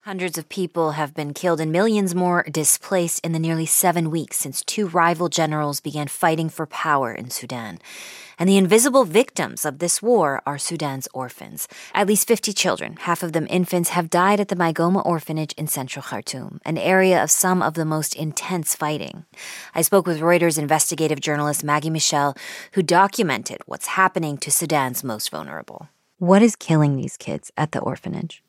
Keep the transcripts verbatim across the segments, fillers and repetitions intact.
Hundreds of people have been killed and millions more displaced in the nearly seven weeks since two rival generals began fighting for power in Sudan. And the invisible victims of this war are Sudan's orphans. At least fifty children, half of them infants, have died at the Maigoma orphanage in central Khartoum, an area of some of the most intense fighting. I spoke with Reuters investigative journalist Maggie Michel, who documented what's happening to Sudan's most vulnerable. What is killing these kids at the orphanage?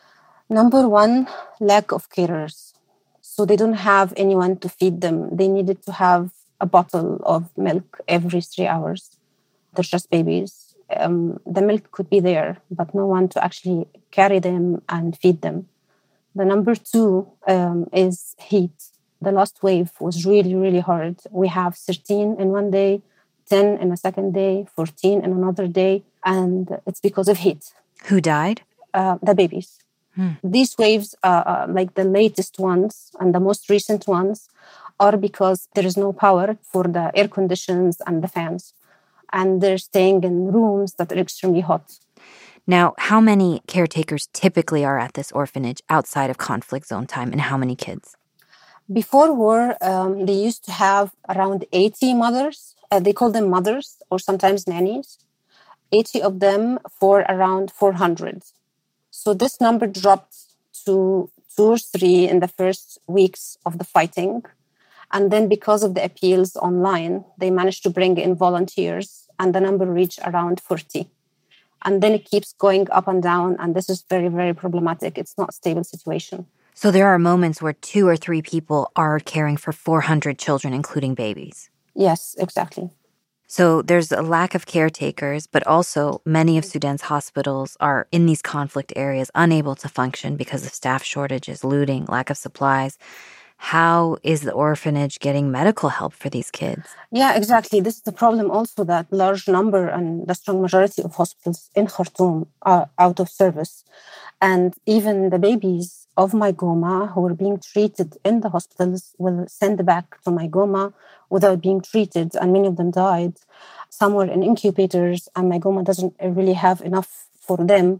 Number one, lack of carers. So they don't have anyone to feed them. They needed to have a bottle of milk every three hours. They're just babies. Um, the milk could be there, but no one to actually carry them and feed them. The number two um, is heat. The last wave was really, really hard. We have thirteen in one day, ten in a second day, fourteen in another day, and it's because of heat. Who died? Uh, the babies. Hmm. These waves, uh, uh, like the latest ones and the most recent ones, are because there is no power for the air conditions and the fans. And they're staying in rooms that are extremely hot. Now, how many caretakers typically are at this orphanage outside of conflict zone time, and how many kids? Before war, um, they used to have around eighty mothers. Uh, they call them mothers or sometimes nannies. eighty of them for around four hundred. So this number dropped to two or three in the first weeks of the fighting. And then because of the appeals online, they managed to bring in volunteers and the number reached around forty. And then it keeps going up and down. And this is very, very problematic. It's not a stable situation. So there are moments where two or three people are caring for four hundred children, including babies. Yes, exactly. So there's a lack of caretakers, but also many of Sudan's hospitals are in these conflict areas unable to function because of staff shortages, looting, lack of supplies. How is the orphanage getting medical help for these kids? Yeah, exactly. This is the problem also, that large number and the strong majority of hospitals in Khartoum are out of service. And even the babies of Maigoma who are being treated in the hospitals will send back to Maigoma without being treated, and many of them died. Some were in incubators, and Maigoma doesn't really have enough for them.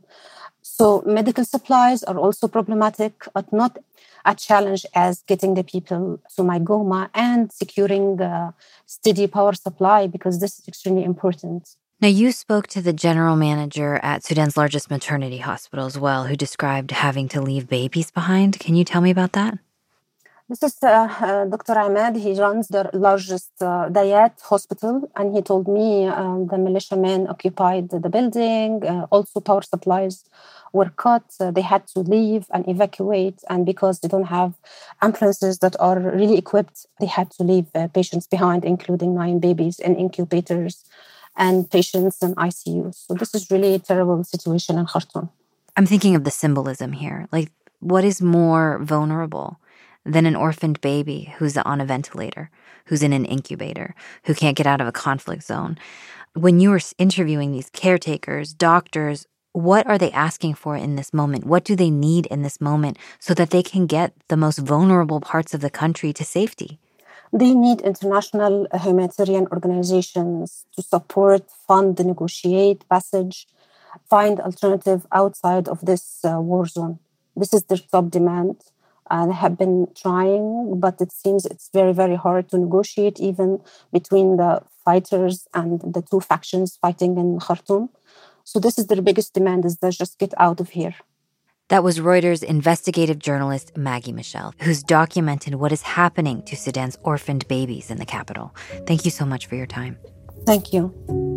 So medical supplies are also problematic, but not a challenge as getting the people to Maigoma and securing a steady power supply, because this is extremely important. Now, you spoke to the general manager at Sudan's largest maternity hospital as well, who described having to leave babies behind. Can you tell me about that? This is uh, uh, Doctor Ahmed. He runs the largest uh, Dayat hospital, and he told me um, the militiamen occupied the building. Uh, also, power supplies were cut. Uh, they had to leave and evacuate, and because they don't have ambulances that are really equipped, they had to leave uh, patients behind, including nine babies in incubators and patients in I C U. So this is really a terrible situation in Khartoum. I'm thinking of the symbolism here. Like, what is more vulnerable than an orphaned baby who's on a ventilator, who's in an incubator, who can't get out of a conflict zone? When you were interviewing these caretakers, doctors, what are they asking for in this moment? What do they need in this moment so that they can get the most vulnerable parts of the country to safety? They need international humanitarian organizations to support, fund, negotiate passage, find alternative outside of this uh, war zone. This is their top demand. And have been trying, but it seems it's very, very hard to negotiate even between the fighters and the two factions fighting in Khartoum. So this is their biggest demand, is that just get out of here. That was Reuters investigative journalist Maggie Michel, who's documented what is happening to Sudan's orphaned babies in the capital. Thank you so much for your time. Thank you.